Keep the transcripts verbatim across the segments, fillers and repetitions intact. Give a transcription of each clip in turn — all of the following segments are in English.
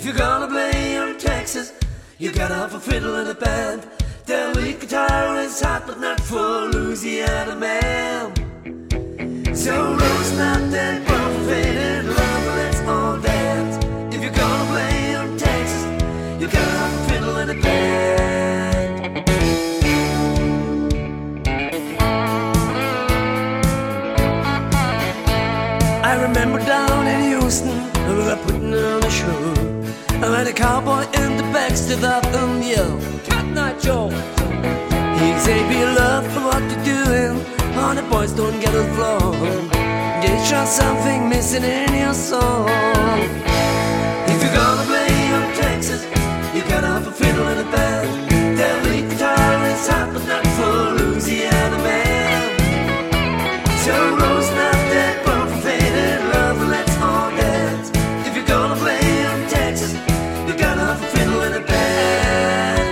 If you're gonna play in Texas, you gotta have a fiddle and a band. The lead guitar is hot, but not for Louisiana man. So Rose not that buffeted love, let's all dance. If you're gonna play in Texas, you gotta have a fiddle and a band. I remember down in Houston, we were putting on a show. I met a cowboy in the back stood up and yelled, Cotton Eye Joe. He said, be loved for what you're doing, honey boys don't get it wrong. There's just something missing in your song. If you're gonna play in Texas, you gotta have a fiddle and a band. That lead guitar is hot, but not for Louisiana man. So Rose not that buffeted love, let's all dance. If you're gonna play in Texas, you gotta have a fiddle and a band.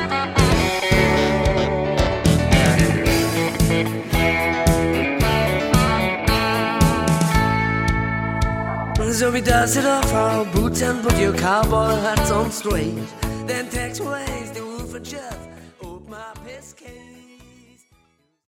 So we dusted off our boots and put your cowboy hats on straight. Then takes away the wolf and Jeff.